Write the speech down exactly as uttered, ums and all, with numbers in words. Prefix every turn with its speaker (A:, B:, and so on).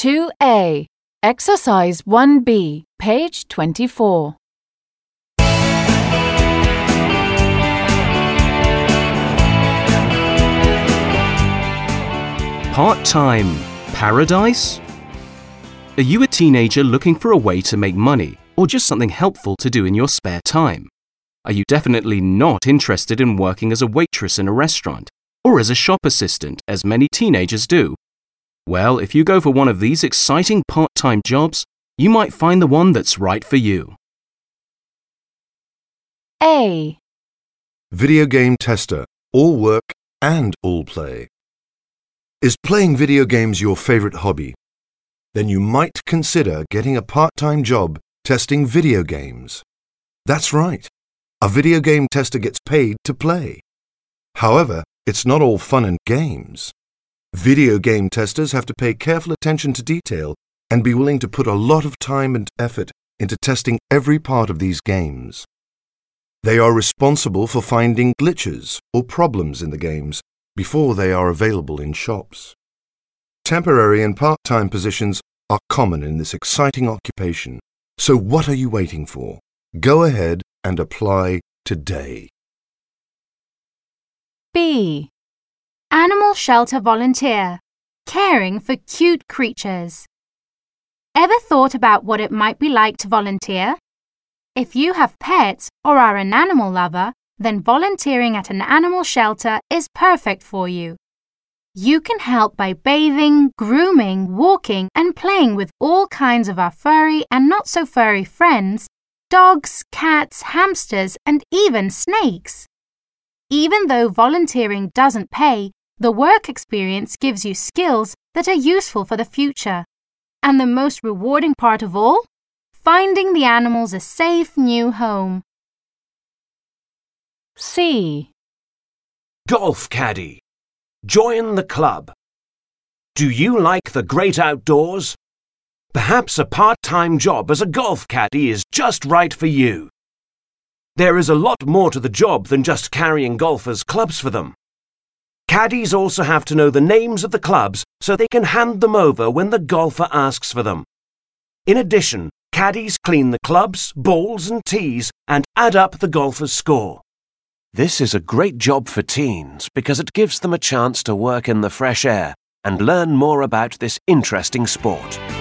A: two A, Exercise one B, page twenty-four.
B: Part-time paradise? Are you a teenager looking for a way to make money or just something helpful to do in your spare time? Are you definitely not interested in working as a waitress in a restaurant or as a shop assistant, as many teenagers do? Well, if you go for one of these exciting part-time jobs, you might find the one that's right for you.
A: A.
C: Video game tester, all work and all play. Is playing video games your favorite hobby? Then you might consider getting a part-time job testing video games. That's right. A video game tester gets paid to play. However, it's not all fun and games. Video game testers have to pay careful attention to detail and be willing to put a lot of time and effort into testing every part of these games. They are responsible for finding glitches or problems in the games before they are available in shops. Temporary and part-time positions are common in this exciting occupation. So what are you waiting for? Go ahead and apply today.
D: B. Animal shelter volunteer, caring for cute creatures. Ever thought about what it might be like to volunteer? If you have pets or are an animal lover, then volunteering at an animal shelter is perfect for you. You can help by bathing, grooming, walking, and playing with all kinds of our furry and not so furry friends, dogs, cats, hamsters, and even snakes. Even though volunteering doesn't pay, the work experience gives you skills that are useful for the future. And the most rewarding part of all? Finding the animals a safe new home.
A: C.
E: Golf caddy. Join the club. Do you like the great outdoors? Perhaps a part-time job as a golf caddy is just right for you. There is a lot more to the job than just carrying golfers' clubs for them. Caddies also have to know the names of the clubs so they can hand them over when the golfer asks for them. In addition, caddies clean the clubs, balls and tees and add up the golfer's score. This is a great job for teens because it gives them a chance to work in the fresh air and learn more about this interesting sport.